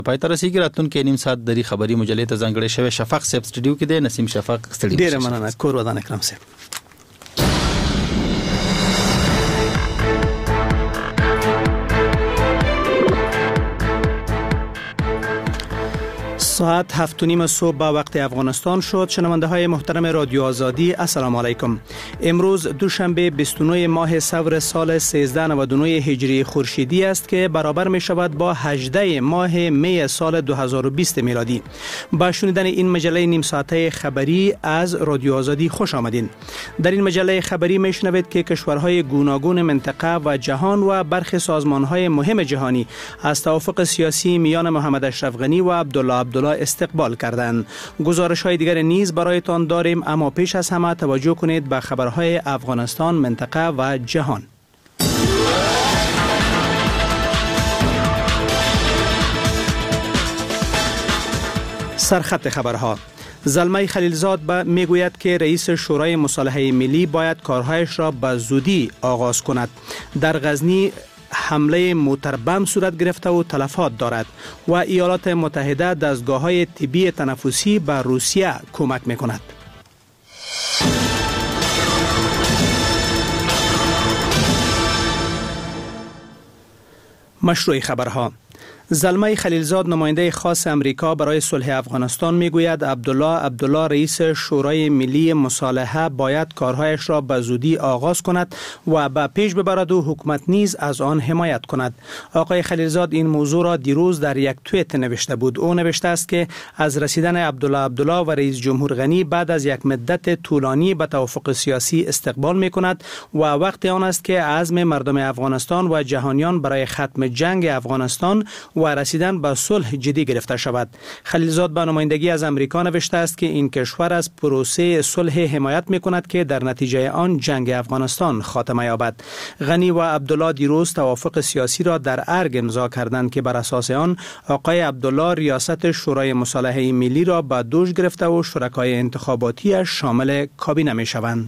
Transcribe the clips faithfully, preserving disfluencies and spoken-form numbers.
پای تر رسیدګي راتلونکي نیم ساعت د خبري مجلې ته ځانګړی شوی شفق صاحب سټډیو کې دی. نسیم شفق سټډیو. ډیر مننه کور ودان اکرم صاحب. ساعت هفت و نیم صبح با وقت افغانستان شد. شنونده های محترم رادیو آزادی السلام علیکم. امروز دوشنبه بیست و نه ماه ثور سال سیزده نود و نه هجری خورشیدی است که برابر می شود با هجده ماه می سال دو هزار و بیست میلادی. با شنیدن این مجله نیم ساعته خبری از رادیو آزادی خوش آمدین. در این مجله خبری می شنوید که کشورهای گوناگون منطقه و جهان و برخی سازمانهای مهم جهانی از توافق سیاسی میان محمد اشرف غنی و عبدالله عبدالله استقبال کردند. گزارش های دیگر نیز برایتان داریم، اما پیش از همه توجه کنید به خبرهای افغانستان، منطقه و جهان. سرخط خبرها. زلمه خلیلزاد میگوید که رئیس شورای مصالحه ملی باید کارهایش را به زودی آغاز کند. در غزنی حمله موتر بم صورت گرفته و تلفات دارد و ایالات متحده دستگاه‌های طبی تنفسی به روسیه کمک می‌کند. مشروع خبرها. زلمه خلیلزاد نماینده خاص امریکا برای صلح افغانستان میگوید عبدالله عبدالله رئیس شورای ملی مصالحه باید کارهایش را به زودی آغاز کند و به پیش ببرد و حکومت نیز از آن حمایت کند. آقای خلیلزاد این موضوع را دیروز در یک توییت نوشته بود. او نوشته است که از رسیدن عبدالله عبدالله و رئیس جمهور غنی بعد از یک مدت طولانی به توافق سیاسی استقبال می کند و وقت آن است که عزم مردم افغانستان و جهانیان برای ختم جنگ افغانستان و رسیدن به صلح جدی گرفته شود. خلیلزاد به نمایندگی از امریکا نوشته است که این کشور از پروسه صلح حمایت می کند که در نتیجه آن جنگ افغانستان خاتمه یابد. غنی و عبدالله دیروز توافق سیاسی را در ارگ امضا کردند که بر اساس آن آقای عبدالله ریاست شورای مصالحه ملی را به دوش گرفته و شرکای انتخاباتی شامل کابینه می شوند.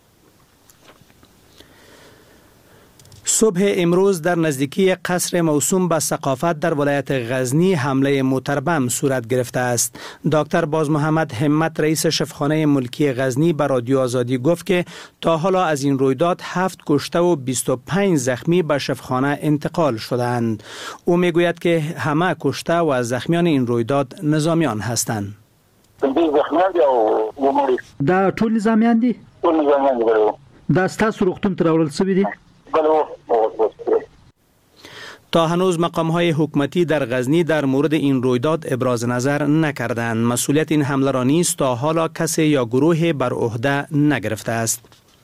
صبح امروز در نزدیکی قصر موسوم به ثقافت در ولایت غزنی حمله موتر بم صورت گرفته است. دکتر باز محمد همت رئیس شفاخانه ملکی غزنی به رادیو آزادی گفت که تا حالا از این رویداد هفت کشته و بیست و پنج زخمی به شفاخانه انتقال شدند. او میگوید که همه کشته و زخمیان این رویداد نظامیان هستند. دا ټول نظامیان دي؟ ټول نظامیان دي. دا ستاسو روغتون ته راوړل شوي دي؟ تا هنوز مقام‌های حکومتی در غزنی در مورد این رویداد ابراز نظر نکردند. مسئولیت این حمله را نیز تا حالا کسی یا گروهی بر عهده نگرفته است.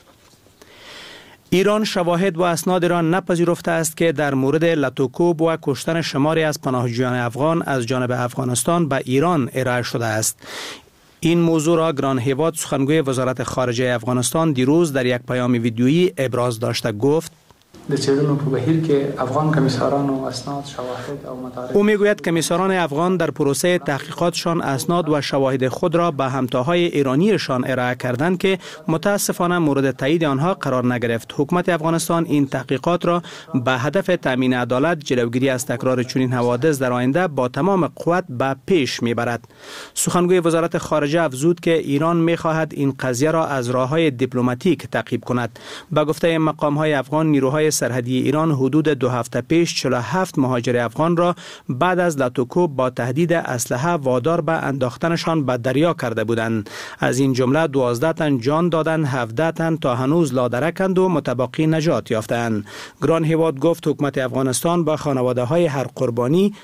ایران شواهد و اسناد را نپذیرفته است که در مورد لطوکوب و کشتن شماری از پناهجویان افغان از جانب افغانستان به ایران ارائه شده است. این موضوع را گران هیواد سخنگوی وزارت خارجه افغانستان دیروز در یک پیام ویدیویی ابراز داشته گفت د څېړنو په بهیر کې افغان کمیسارانو اسناد شواهد او مدارک. او میگوید کمیساران افغان در پروسه تحقیقاتشان اسناد و شواهد خود را به همتاهای ایرانیشان ارائه کردند که متاسفانه مورد تایید آنها قرار نگرفت. حکومت افغانستان این تحقیقات را به هدف تامین عدالت، جلوگیری از تکرار چنین حوادث در آینده با تمام قوت به پیش میبرد. سخنگوی وزارت خارجه افزود که ایران میخواهد این قضیه را از راههای دیپلماتیک تعقیب کند. به گفته مقام‌های افغان، نیروهای سرحدی ایران حدود دو هفته پیش چهل و هفت مهاجر افغان را بعد از لطوکوب با تهدید اسلحه وادار به انداختنشان به دریا کرده بودند. از این جمله دوازده تن جان دادند، هفده تن تا هنوز لادرکند و متبقی نجات یافتند. گران هیواد گفت حکومت افغانستان با خانواده های هر قربانی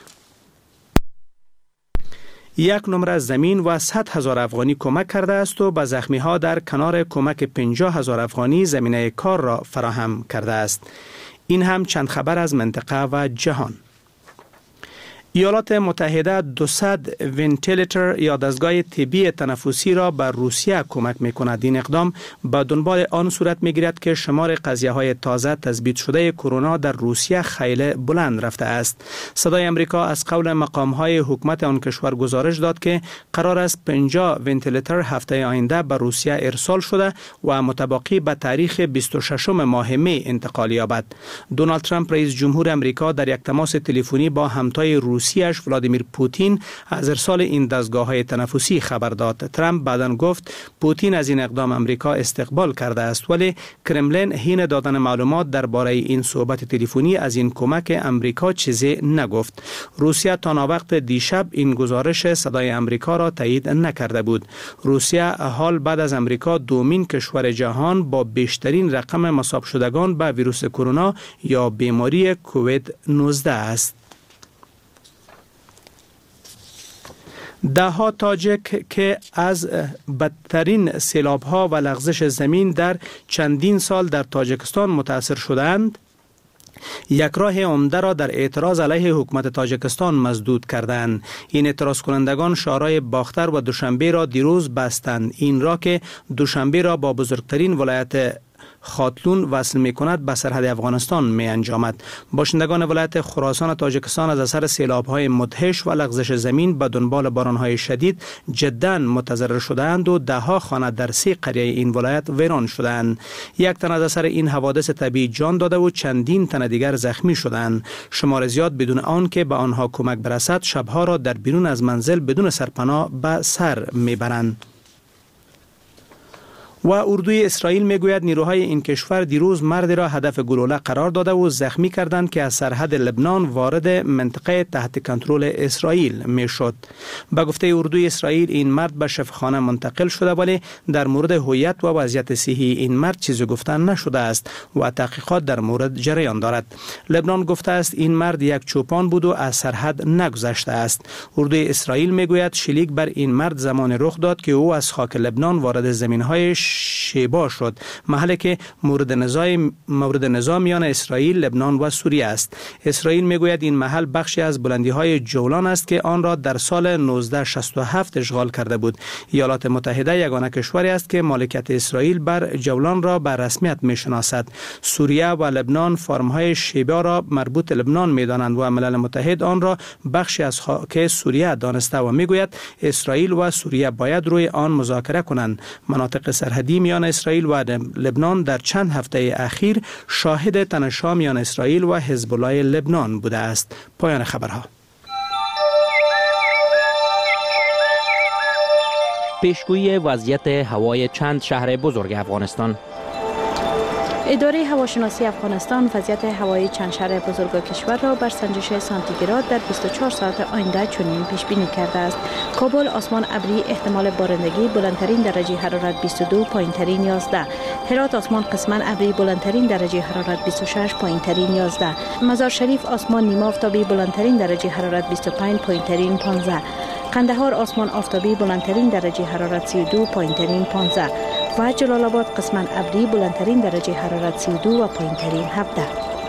یک نمره زمین و صد هزار افغانی کمک کرده است و به زخمی ها در کنار کمک پنجاه هزار افغانی زمینه کار را فراهم کرده است. این هم چند خبر از منطقه و جهان. ایالات متحده دویست ونتیلیتر یا دستگاه طبی تنفسی را به روسیه کمک می کند. این اقدام به دنبال آن صورت می گیرد که شمار قضیه های تازه تثبیت شده کرونا در روسیه خیلی بلند رفته است. صدای امریکا از قول مقام های حکومت آن کشور گزارش داد که قرار است پنجاه ونتیلیتر هفته آینده به روسیه ارسال شده و متبقی به تاریخ بیست و ششم ماه می انتقال یابد. دونالد ترامپ رئیس جمهور امریکا در یک تماس تلفنی با همتای روسیه روسیش ولادیمیر پوتین از ارسال این دستگاه‌های تنفسی خبر داد. ترامپ بعداً گفت پوتین از این اقدام امریکا استقبال کرده است، ولی کرملین حین دادن معلومات درباره این صحبت تلفنی از این کمک امریکا چیزی نگفت. روسیه تا ناوقت دیشب این گزارش صدای امریکا را تایید نکرده بود. روسیه حال بعد از امریکا دومین کشور جهان با بیشترین رقم مصاب شدگان به ویروس کرونا یا بیماری کووید نوزده است. ده ها تاجیک که از بدترین سیلاب‌ها و لغزش زمین در چندین سال در تاجیکستان متاثر شدند، یک راه عمده را در اعتراض علیه حکومت تاجیکستان مسدود کردند. این اعتراض کنندگان شهرهای باختر و دوشنبه را دیروز بستند. این راه که دوشنبه را با بزرگترین ولایت خاتلون وصل می کند به سرحد افغانستان می انجامد. باشندگان ولایت خراسان تاجیکستان از اثر سیلاب‌های مدهش و لغزش زمین به دنبال باران‌های شدید جدا متضرر شدند و ده ها خانه در سه قریه این ولایت ویران شدند. یک تن از اثر این حوادث طبیعی جان داده و چندین تن دیگر زخمی شدند. شمار زیاد بدون آن که به آنها کمک برسد شبها را در بیرون از منزل بدون سرپناه به سر میبرند. و اردوی اسرائیل میگوید نیروهای این کشور دیروز مردی را هدف گلوله قرار داده و زخمی کردند که از سرحد لبنان وارد منطقه تحت کنترل اسرائیل میشد. به گفته اردوی اسرائیل این مرد به شفاخانه منتقل شده، ولی در مورد هویت و وضعیت صحی این مرد چیزی گفتن نشده است و تحقیقات در مورد جریان دارد. لبنان گفته است این مرد یک چوپان بود و از سرحد نگذشته است. اردوی اسرائیل میگوید شلیک بر این مرد زمان رخ داد که او از خاک لبنان وارد زمین‌های شیبا شد، محلی که مورد نزاع مورد نزاع میان اسرائیل، لبنان و سوریه است. اسرائیل میگوید این محل بخشی از بلندی‌های جولان است که آن را در سال نوزده شصت و هفت اشغال کرده بود. ایالات متحده یگانه کشوری است که مالکیت اسرائیل بر جولان را به رسمیت میشناسد. سوریه و لبنان فرم‌های شیبا را مربوط لبنان میدانند و ملل متحد آن را بخشی از خاک سوریه دانسته و میگوید اسرائیل و سوریه باید روی آن مذاکره کنند. مناطق سرحدی میان اسرائیل و لبنان در چند هفته اخیر شاهد تنش‌ها میان اسرائیل و حزب الله لبنان بوده است. پایان خبرها. پیشگویی وضعیت هوای چند شهر بزرگ افغانستان. اداره هواشناسی افغانستان وضعیت هوایی چند شهر بزرگ کشور را بر سنجش سانتیگراد در بیست و چهار ساعت آینده چنین پیش بینی کرده است. کابل آسمان ابری، احتمال بارندگی، بلندترین درجه حرارت بیست و دو، پایینترین یازده. هرات آسمان قسما ابری، بلندترین درجه حرارت بیست و شش، پایینترین یازده. مزار شریف آسمان نیمه آفتابی، بلندترین درجه حرارت بیست و پنج، پایینترین پانزده. قندهار آسمان آفتابی، بلندترین درجه حرارت سی و دو، پایینترین پانزده. و جلال آباد قسما ابری، بلندترین درجه حرارت سی و دو و پایینترین هفده.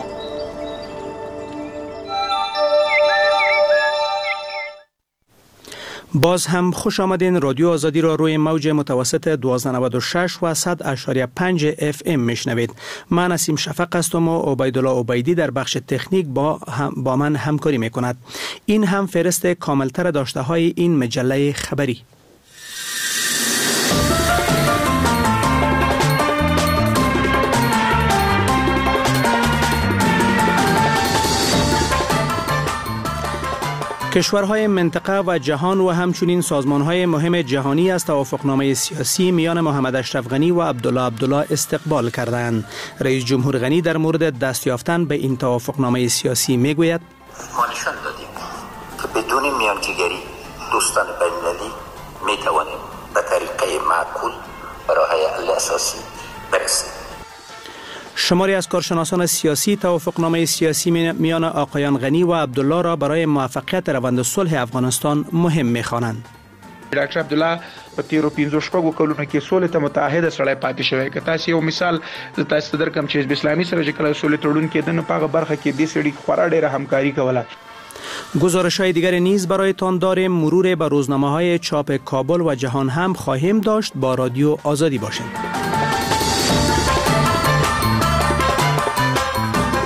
باز هم خوش آمدین. رادیو آزادی را روی موج متوسط دوازده نود و شش و صد اشاری پنج اف ام میشنوید. من نسیم شفق هستم و عبیدالله عبیدی در بخش تکنیک با, هم با من همکاری میکند. این هم فهرست کاملتر داشته های این مجله خبری. کشورهای منطقه و جهان و همچنین سازمانهای مهم جهانی از توافقنامه سیاسی میان محمد اشرف غنی و عبدالله عبدالله استقبال کردند. رئیس جمهور غنی در مورد دست یافتن به این توافقنامه سیاسی میگوید: ما نشان دادیم که بدون میانجیگری دوستان بین‌المللی میتوانیم به طریقه معقول به راه حل اساسی برسیم. شماری از کارشناسان سیاسی توافقنامه سیاسی میان آقایان غنی و عبدالله را برای موفقیت روند صلح افغانستان مهم می‌خوانند. ډاکټر عبدالله په تیرو پنځو شپږو کلونو کې سولې ته متعهد سړی پاتې شوی. که تاسو یو مثال تاسو درکم چې حزب اسلامي سره چې کله سولې تړون کېده نو په هغه برخه کې دې سړي خورا ډېره همکاري کوله. گزارش‌های دیگر نیز برایتان داریم. مرور به روزنامه‌های چاپ کابل و جهان هم خواهیم داشت. با رادیو آزادی باشید.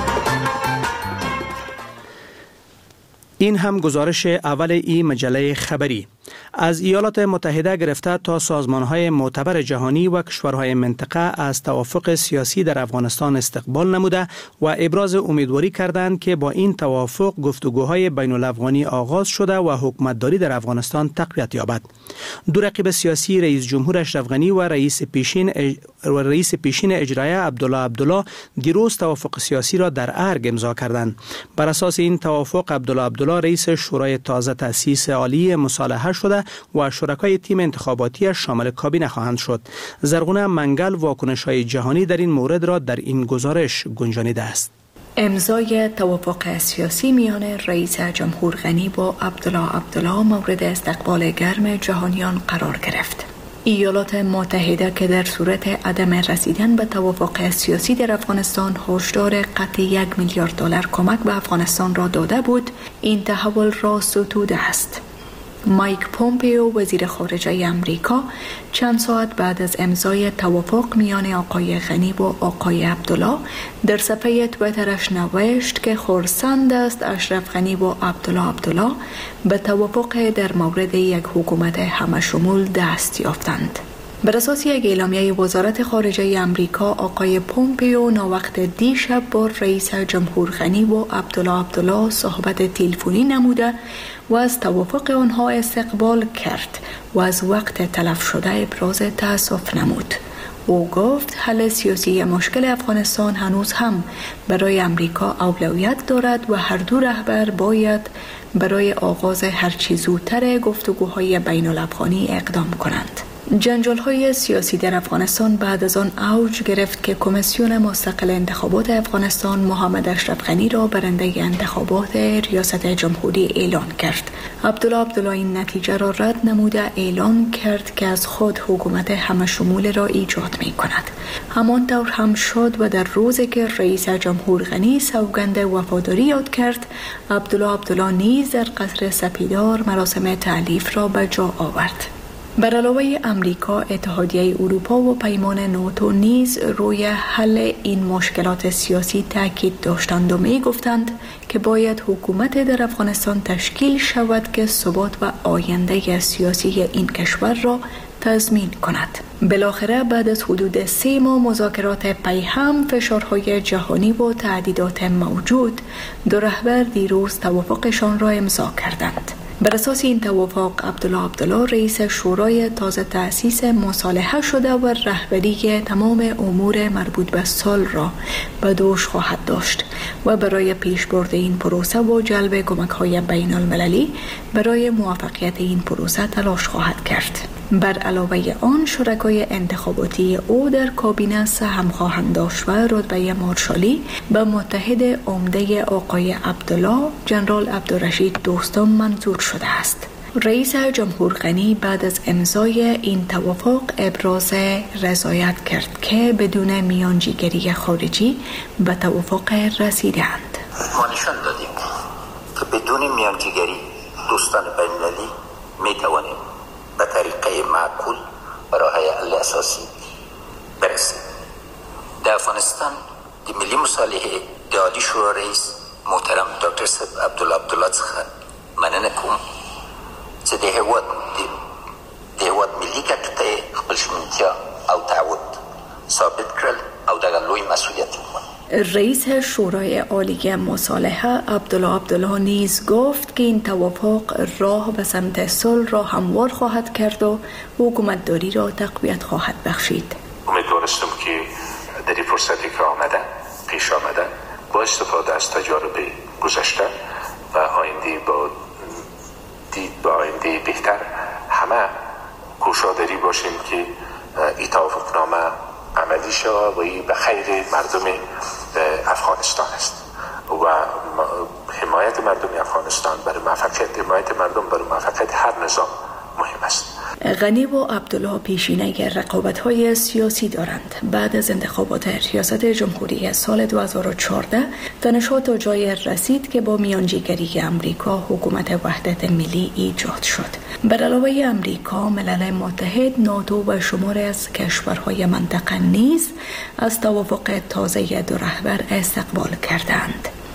این هم گزارش اول این مجله خبری. از ایالات متحده گرفته تا سازمان‌های معتبر جهانی و کشورهای منطقه از توافق سیاسی در افغانستان استقبال نموده و ابراز امیدواری کردند که با این توافق گفتگوهای بین الافغانی آغاز شده و حکومتداری در افغانستان تقویت یابد. دو رقیب سیاسی رئیس جمهور اشرف غنی و رئیس پیشین اج... و رئیس پیشین اجرایه عبدالله عبدالله دیروز توافق سیاسی را در ارگ امضا کردند. بر اساس این توافق عبدالله عبدالله رئیس شورای تازه تأسیس عالی مصالحه شده و شرکای تیم انتخاباتی شامل کابینه خواهند شد. زرغونه منگل واکنش‌های جهانی در این مورد را در این گزارش گنجانیده است. امضای توافق سیاسی میان رئیس جمهور غنی با عبدالله عبدالله مورد استقبال گرم جهانیان قرار گرفت. ایالات متحده که در صورت عدم رسیدن به توافق سیاسی در افغانستان هشدار قطع یک میلیارد دلار کمک به افغانستان را داده بود، این تحول را ستوده است. مایک پومپیو وزیر خارجه امریکا چند ساعت بعد از امضای توافق میان آقای غنی با آقای عبدالله در صفحه تویترش نوشت که خرسند است اشرف غنی با عبدالله عبدالله به توافق در مورد یک حکومت همشمول دست یافتند. بر اساس یک اعلامیه وزارت خارجه امریکا، آقای پومپیو ناوقت دیشب با رئیس جمهور غنی و عبدالله عبدالله صحبت تلفنی نموده و از توافق آنها استقبال کرد و از وقت تلف شده ابراز تأسف نمود. او گفت حل سیاسی مشکل افغانستان هنوز هم برای امریکا اولویت دارد و هر دو رهبر باید برای آغاز هرچی زودتر گفتگوهای بین الافغانی اقدام کنند. جنجال‌های سیاسی در افغانستان بعد از آن اوج گرفت که کمیسیون مستقل انتخابات افغانستان محمد اشرف غنی را برنده انتخابات ریاست جمهوری اعلان کرد. عبدالله عبدالله این نتیجه را رد نموده اعلان کرد که از خود حکومت همشمول را ایجاد می کند. همانطور هم شد و در روزی که رئیس جمهور غنی سوگند وفاداری یاد کرد، عبدالله عبدالله نیز در قصر سپیدار مراسم تألیف را به جا آورد. بر علاوه امریکا، اتحادیه اروپا و پیمان ناتو نیز روی حل این مشکلات سیاسی تاکید داشتند و می گفتند که باید حکومت در افغانستان تشکیل شود که ثبات و آینده سیاسی این کشور را تضمین کند. بالاخره بعد از حدود سه ماه مذاکرات پیهم، فشارهای جهانی و تهدیدات موجود، دو رهبر دیروز توافقشان را امضا کردند. بر اساس این توافق، عبدالله عبدالله رئیس شورای تازه تأسیس مصالحه شده و رهبری تمام امور مربوط به صلح را به دوش خواهد داشت و برای پیشبرد این پروسه و جلب کمک‌های بین المللی برای موفقیت این پروسه تلاش خواهد کرد. بر علاوه آن، شرکای انتخاباتی او در کابینه سهم خواهند داشت و رتبه مارشالی به متحد عمده آقای عبدالله جنرال عبدالرشید دوستم منظور شده است. رئیس جمهور غنی بعد از امضای این توافق ابراز رضایت کرد که بدون میانجیگری خارجی به توافق رسیدند. ما نشان دادیم که بدون میانجیگری دوستان بین المللی می توانیم به طریقه معقول به راه‌های حل اساسی برسیم. در افغانستان د ملی مصالحه د عالی شورا رئیس محترم دکتر صاحب عبدالله عبدالله څخه مننه کوم چې د هیواد د هیواد ملي ګټې خپل ژمنتیا او تعهد ثابت کړل او دغه لوی مسئولیت رئیس شورای عالی مصالحه عبدالله عبدالله نیز گفت که این توافق راه به سمت صلح را هموار خواهد کرد و حکومتداری را تقویت خواهد بخشید. امیدوارستم که در این فرصتی که آمده پیش آمده با استفاده از تجارب گذشته و آینده با دید با آینده بهتر همه کوشاداری باشیم که این توافقنامه عملی شود و این به خیر مردم افغانستان است و حمایت مردم افغانستان برای موفقیت حمایت مردم برای موفقیت هر نظام مهم است. غنی و عبدالله پیشینه رقابت‌های سیاسی دارند. بعد از انتخابات ریاست جمهوری سال دو هزار و چهارده تنش‌ها تا جای رسید که با میانجیگری امریکا حکومت وحدت ملی ایجاد شد. بر علاوه امریکا، ملل متحد، ناتو و شماری از کشورهای منطقه نیز از توافق تازه دو رهبر استقبال کردند.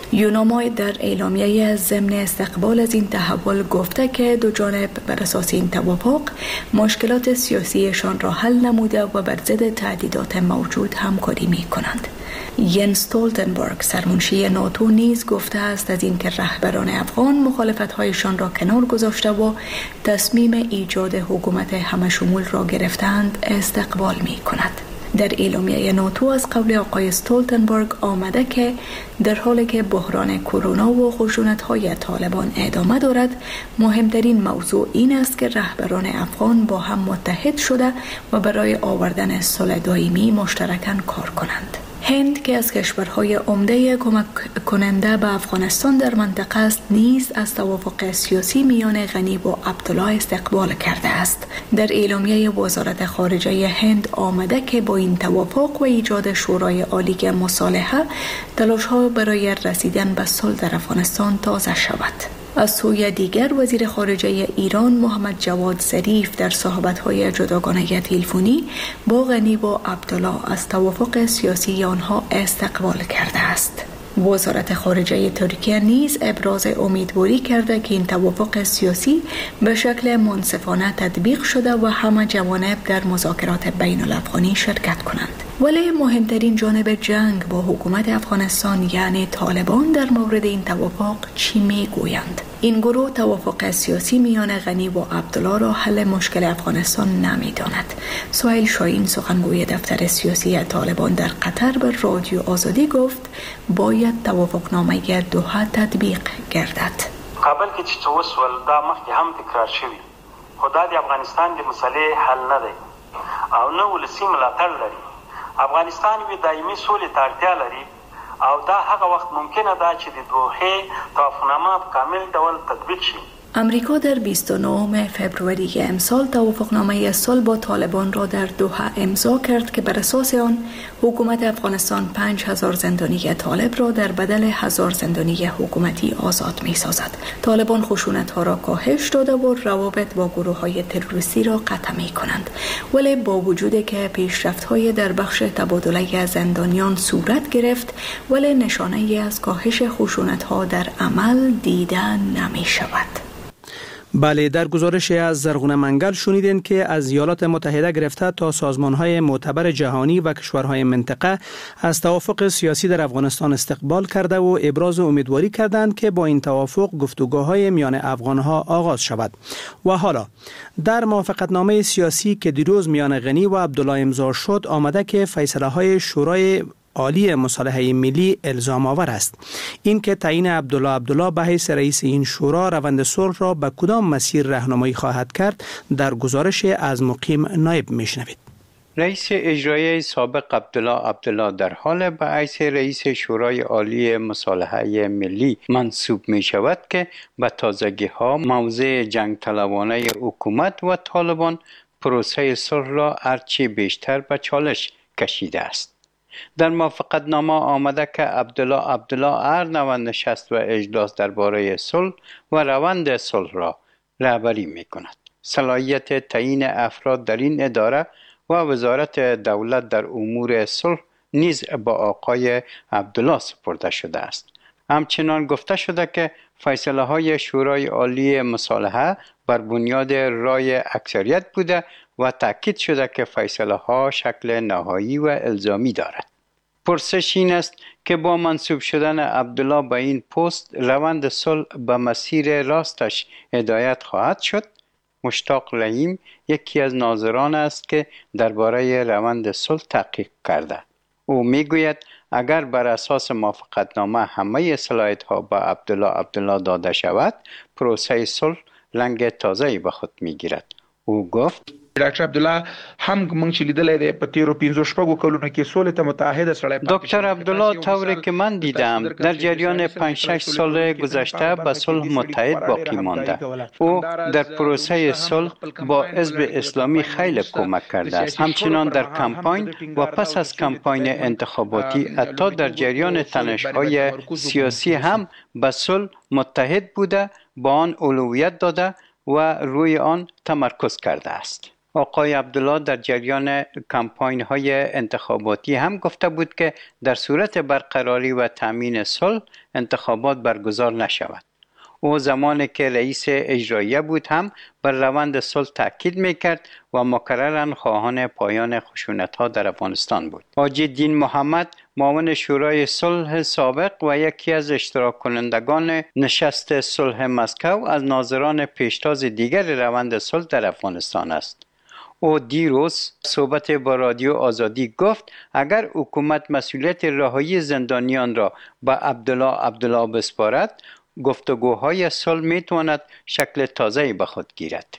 یوناما در اعلامیه ضمن استقبال از این تحول گفته که دو جانب بر اساس این توافق مشکلات سیاسیشان را حل نموده و بر ضد تهدیدات موجود همکاری می کنند. ینس استولتنبرگ سرمنشی ناتو نیز گفته است از اینکه رهبران افغان مخالفت‌هایشان را کنار گذاشته و تصمیم ایجاد حکومت همشمول را گرفتند استقبال می کند. در اعلامیه ناتو از قول آقای استولتنبرگ آمده که در حالی که بحران کرونا و خشونت‌های طالبان ادامه دارد، مهمترین موضوع این است که رهبران افغان با هم متحد شده و برای آوردن صلح دائمی مشترکاً کار کنند. هند که از کشورهای عمده کمک کننده به افغانستان در منطقه است نیز از توافق سیاسی میان غنی و عبدالله استقبال کرده است. در اعلامیه وزارت خارجه هند آمده که با این توافق و ایجاد شورای عالی مصالحه تلاش‌ها برای رسیدن به صلح در افغانستان تازه شود. از سوی دیگر وزیر خارجه ایران محمد جواد ظریف در صحبت‌های جداگانه تلفنی با غنی و عبدالله از توافق سیاسی آنها استقبال کرده است. وزارت خارجه ترکیه نیز ابراز امیدواری کرده که این توافق سیاسی به شکل منصفانه تطبیق شده و همه جوانب در مذاکرات بین الافغانی شرکت کنند. ولی مهمترین جانب جنگ با حکومت افغانستان یعنی طالبان در مورد این توافق چی میگویند؟ این گروه توافق سیاسی میان غنی و عبدالله را حل مشکل افغانستان نمیداند. سهیل شاهین سخنگوی دفتر سیاسی طالبان در قطر به رادیو آزادی گفت باید توافقنامه دوحه تطبیق گردد. قبل که چې وسول دا مخکې هم تکرار شوی خدا د افغانستان د مسلې حل نه دی او نه ولسی ملاتړ لري. افغانستان وی دایمي سولې ته اړتیا لري او دا هغه وخت ممکنه ده چې د دوحه توافقنامه په کامل ډول تطبیق شي. امریکا در بیست و نهم فوریه امسال توافقنامه صلح با طالبان را در دوحه امضا کرد که بر اساس آن حکومت افغانستان پنج هزار زندانی طالب را در بدل هزار زندانی حکومتی آزاد می سازد. طالبان خشونت ها را کاهش داده و روابط با گروه های تروریستی را قطع می کنند. ولی با وجود که پیشرفت های در بخش تبادله زندانیان صورت گرفت ولی نشانه از کاهش خشونت ها در عمل دیده نمی شود. بله، در گزارش از زرغونه منگل شنیدین که از ایالات متحده گرفته تا سازمان‌های معتبر جهانی و کشورهای منطقه از توافق سیاسی در افغانستان استقبال کرده و ابراز امیدواری کردند که با این توافق گفتگوهای میان افغان‌ها آغاز شود. و حالا در موافقتنامه سیاسی که دیروز میان غنی و عبدالله امضا شد آمده که فیصله‌های شورای عالی مصالحه ملی الزام آور است. این که تعیین عبدالله عبدالله به حیث رئیس این شورا روند صلح را به کدام مسیر راهنمایی خواهد کرد در گزارش از مقیم نایب میشنوید. رئیس اجرایی سابق عبدالله عبدالله در حال به حیث رئیس شورای عالی مصالحه ملی منصوب می شود که به تازگی ها موضع جنگ طلبانه حکومت و طالبان پروسه صلح را هرچی بیشتر به چالش کشیده است. در موافقتنامه آمده که عبدالله عبدالله هر نوع نشست و اجلاس درباره صلح و روند صلح را رهبری می کند. صلاحیت تعیین افراد در این اداره و وزارت دولت در امور صلح نیز با آقای عبدالله سپرده شده است. همچنان گفته شده که فیصله های شورای عالی مصالحه بر بنیاد رای اکثریت بوده و تأکید شده که فیصله ها شکل نهایی و الزامی دارد. پرسش این است که با منصوب شدن عبدالله به این پست روند صلح به مسیر راستش هدایت خواهد شد؟ مشتاق رحیم یکی از ناظران است که درباره روند صلح تحقیق کرده. او میگوید اگر بر اساس موافقتنامه همه صلاحیت ها به عبدالله عبدالله داده شود، پروسه صلح رنگ تازه‌ای به خود میگیرد. او گفت ډاکټر عبدالله هم مونږ چې لیدلې ده په تیرو پنځو شپږو کلونو کې سولې ته متحد سړی دکتر عبدالله طوری که من دیدم در جریان پنج شش سال گذشته به صلح متحد باقی مانده. او در پروسه صلح با حزب اسلامی خیلی کمک کرده است. همچنان در کمپاین و پس از کمپاین انتخاباتی حتی در جریان تنش‌های سیاسی هم به صلح متحد بوده، با آن اولویت داده و روی آن تمرکز کرده است. آقای عبدالله در جریان کمپاین های انتخاباتی هم گفته بود که در صورت برقراری و تامین صلح انتخابات برگزار نشود. او زمانی که رئیس اجراییه بود هم بر روند صلح تاکید میکرد و مکرراً خواهان پایان خشونت‌ها در افغانستان بود. حاجی دین محمد، معاون شورای صلح سابق و یکی از اشتراک کنندگان نشست صلح مسکو، از ناظران پیشتاز دیگر روند صلح در افغانستان است. او دیروز صحبت با رادیو آزادی گفت اگر حکومت مسئولیت رهایی زندانیان را به عبدالله عبدالله بسپارد، گفتگوهای صلح میتواند شکل تازه‌ای به خود گیرد.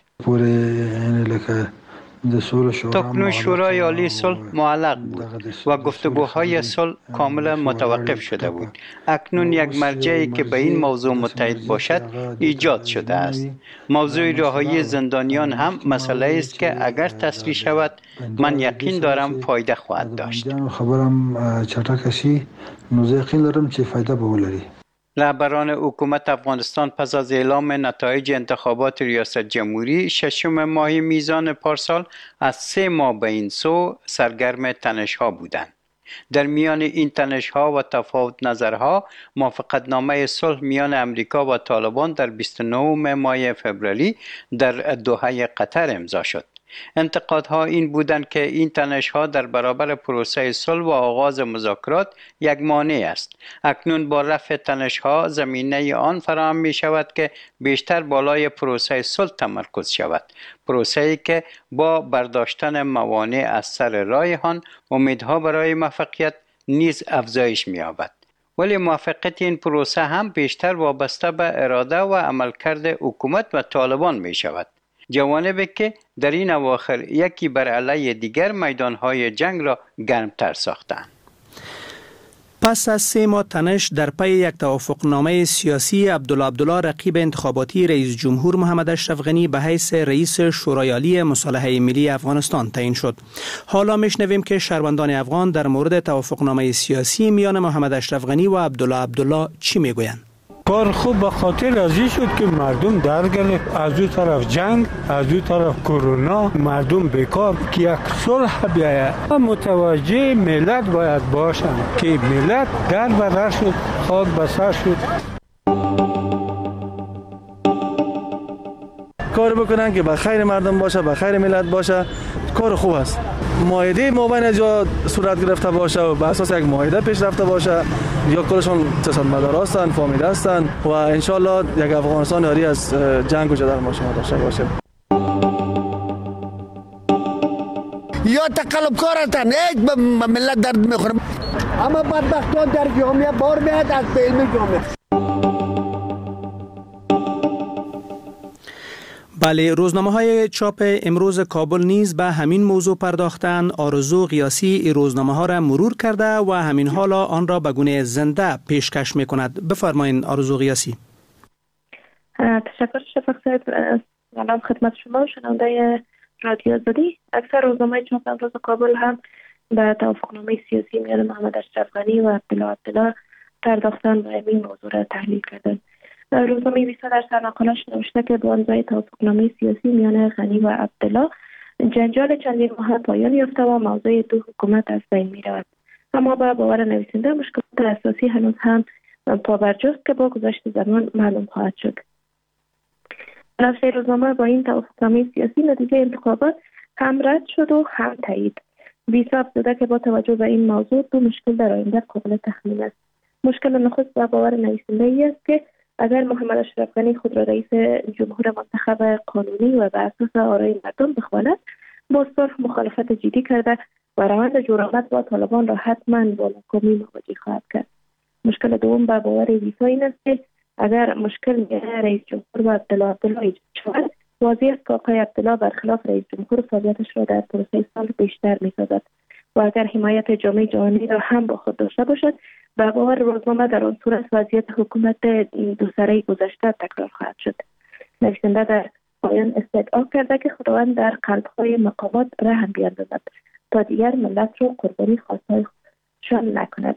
تاکنون شورای عالی صلح معلق بود و گفتگوهای صلح کاملا متوقف شده بود. اکنون یک مرجعی که به این موضوع متحد باشد ایجاد شده است. موضوع رهایی زندانیان هم مسئله است که اگر تصریح شود من یقین دارم فایده خواهد داشت. خبرم چټکشي نو یقین دارم چې فایده به ولري. رهبران حکومت افغانستان پس از اعلام نتایج انتخابات ریاست جمهوری ششم ماه میزان پارسال از سه ماه به این سو سرگرم تنش‌ها بودند. در میان این تنش‌ها و تفاوت نظرها، موافقتنامه صلح میان امریکا و طالبان در بیست و نهم ماه فوریه در دوحه قطر امضا شد. انتقادها این بودند که این تنش‌ها در برابر پروسه صلح و آغاز مذاکرات یک مانع است. اکنون با رفع تنش‌ها زمینه آن فراهم می شود که بیشتر بالای پروسه صلح تمرکز شود. پروسه‌ای که با برداشتن موانع از سر راه آن امیدها برای موفقیت نیز افزایش می یابد. ولی موفقیت این پروسه هم بیشتر وابسته به اراده و عملکرد حکومت و طالبان می شود. جوانبی که در این اواخر یکی بر علیه دیگر میدانهای جنگ را گرمتر ساختند. پس از سه ماه تنش در پی یک توافقنامه سیاسی، عبدالله عبدالله رقیب انتخاباتی رئیس جمهور محمد اشرف غنی به حیث رئیس شورای عالی مصالحه ملی افغانستان تعیین شد. حالا میشنویم که شهروندان افغان در مورد توافقنامه سیاسی میان محمد اشرف غنی و عبدالله عبدالله چی میگویند؟ کار خوب به خاطر از این شد که مردم در گرفت، از اون طرف جنگ، از اون طرف کرونا، مردم بیکار، که یک صلح بیاید. متوجه ملت باید باشند که ملت در بدر شد، خاک بسر شد. کار بکنن که به خیر مردم باشه، به خیر ملت باشه. کار خوب است. معاهده مابین جا صورت گرفته باشه و به اساس یک معاهده پیش رفته باشه، یا کلشون سیاستمدار هستند، فامیل هستند و انشالله یک افغانستان آری از جنگ و جدل ما شما داشته باشه. یا تقلب کار هستند، هیچ به ملت درد میخوره. اما بدبختان در جامعه بار میاد از علم جامعه. بله، روزنامه های چاپ امروز کابل نیز به همین موضوع پرداختند. آرزو قیاسی این روزنامه ها را مرور کرده و همین حالا آن را به گونه زنده پیشکش می کند. بفرمایید آرزو قیاسی. تشکر شفق صاحب. سلام خدمت شما شنونده رادیو آزادی. اکثر روزنامه چاپ امروز کابل هم به توافقنامه سیاسی میان محمد اشرف غنی و عبدالله عبدالله پرداختن و همین موضوع را تحلیل کردند. روزنامه ویسا در سرمقاله‌اش نوشته که با امضای توافقنامه سیاسی میان غنی و عبدالله جنجال چندین ماه پایان یافته و موضوع دو حکومت از بین می‌رود. اما با باور نویسنده مشکلات اساسی هنوز هم پابرجاست که با گذشت زمان معلوم خواهد شد. نفس روزنامه با این توافقنامه سیاسی نتیجه انتخابات هم رد شد و هم تایید. ویسا افزوده که با توجه به این موضوع دو مشکل در آینده قابل تخمین است. مشکل نخست با باور نویسنده ای است که اگر محمد اشرف غنی خود را رئیس جمهور منتخب قانونی و بر اساس آرای مردم بخواند، با صلح مخالفت جدی کرده و روند جورآمد با طالبان را حتما با ناکامی مواجه خواهد کرد. مشکل دوم با باور ویسا این است که اگر مشکل میان رئیس جمهور و عبدالله عبدالله ایجاد شود، واضح است که آقای عبدالله برخلاف رئیس جمهور فعالیتش را در پروسه صلح بیشتر می‌سازد و اگر حمایت جامعه جهانی را هم با خود داشته باشد، به باور روزنامه در آن صورت وضعیت حکومت دو سره گذشته تکرار خواهد شد. نویسنده در پایان استدعا کرده که خداوند در قلب‌های مقامات رحم بیندازد تا دیگر ملت را قربانی خواستهایشان نکند.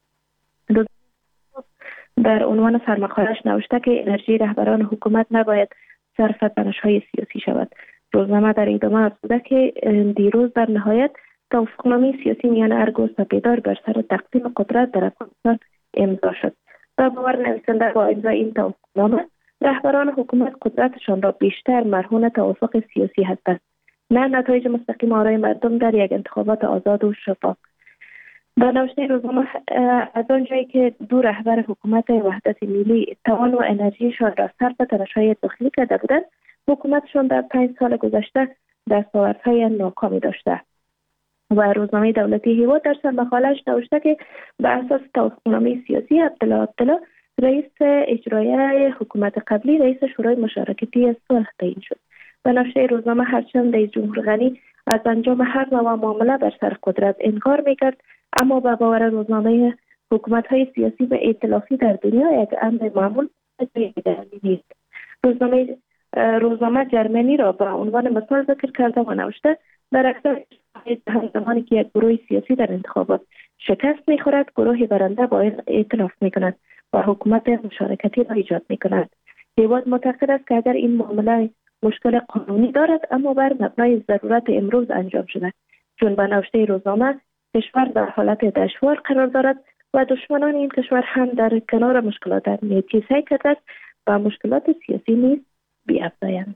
در عنوان سرمقاله‌اش نوشته که انرژی رهبران حکومت نباید صرف تنش‌های سیاسی شود. روزنامه در ادامه افزوده که دیروز در نهایت توافقنامه سیاسی میان ارگ و سپیدار بر سر تقسیم قدرت در افغانستان امضا شد. و باور نویسنده با امضای این توافقنامه رهبران حکومت قدرتشان را بیشتر مرهون توافق سیاسی هستند، نه نتایج مستقیم آرای مردم در یک انتخابات آزاد و شفاف. به نوشته روزنامه از آنجایی که دو رهبر حکومت وحدت ملی توان و انرژیشان را صرف تلاش‌های داخلی کرده بودند، حکومتشان در پنج سال گذشته دستاوردهای ناکامی داشته. و روزنامه دولتی هیواد در سر مقاله‌اش نوشته که به اساس توافقنامه سیاسی عبدالله عبدالله رئیس اجرایی حکومت قبلی رئیس شورای مشارکتی صلح تعیین شد. به نوشته روزنامه هرچند رئیس جمهور غنی از انجام هر نوع معامله بر سر قدرت انکار میکرد، اما به باور روزنامه حکومت‌های سیاسی و ائتلافی در دنیا یک امر معمول نیست. روزنامه روزنامه جرمنی را به عنوان مثال ذکر کرده و نوشته در اکثر زمانی که یک گروه سیاسی در انتخابات شکست می‌خورد، گروه برنده با این ائتلاف می‌کند و حکومت مشارکتی را ایجاد می‌کند. هیواد معتقد است که اگر این معامله مشکل قانونی دارد، اما بر مبنای ضرورت امروز انجام شده، چون به نوشته روزنامه کشور در حالت دشوار قرار دارد و دشمنان این کشور هم در کنار مشکلات امنیتی سعی کرده است و مشکلات سیاسی نیز بی‌افزایند.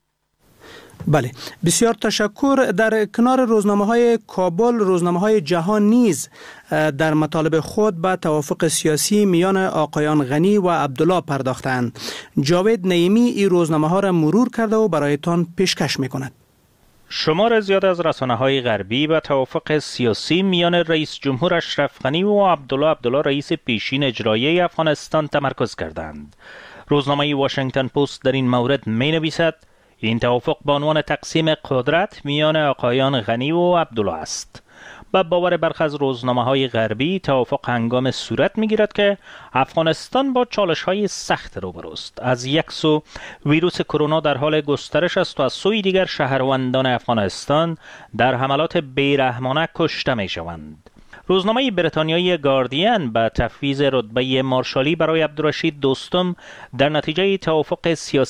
بله، بسیار تشکر. در کنار روزنامه های کابل، روزنامه های جهان نیز در مطالب خود به توافق سیاسی میان آقایان غنی و عبدالله پرداختند. جاوید نعیمی این روزنامه ها را مرور کرده و برایتان پیشکش میکند. شمار زیاد از رسانه‌های غربی به توافق سیاسی میان رئیس جمهور اشرف غنی و عبدالله عبدالله رئیس پیشین اجرایی افغانستان تمرکز کردند. روزنامه واشنگتن پست در این مورد می‌نویسد این توافق به عنوان تقسیم قدرت میان آقایان غنی و عبدالله است. به باور برخی از روزنامه‌های غربی توافق هنگام صورت می‌گیرد که افغانستان با چالش‌های سخت روبروست. از یک سو ویروس کرونا در حال گسترش است و از سوی دیگر شهروندان افغانستان در حملات بیرحمانه کشته می‌شوند. روزنامه بریتانیایی گاردین به تفویض رتبه مارشالی برای عبدالرشید دوستم در نتیجه توافق سیاسی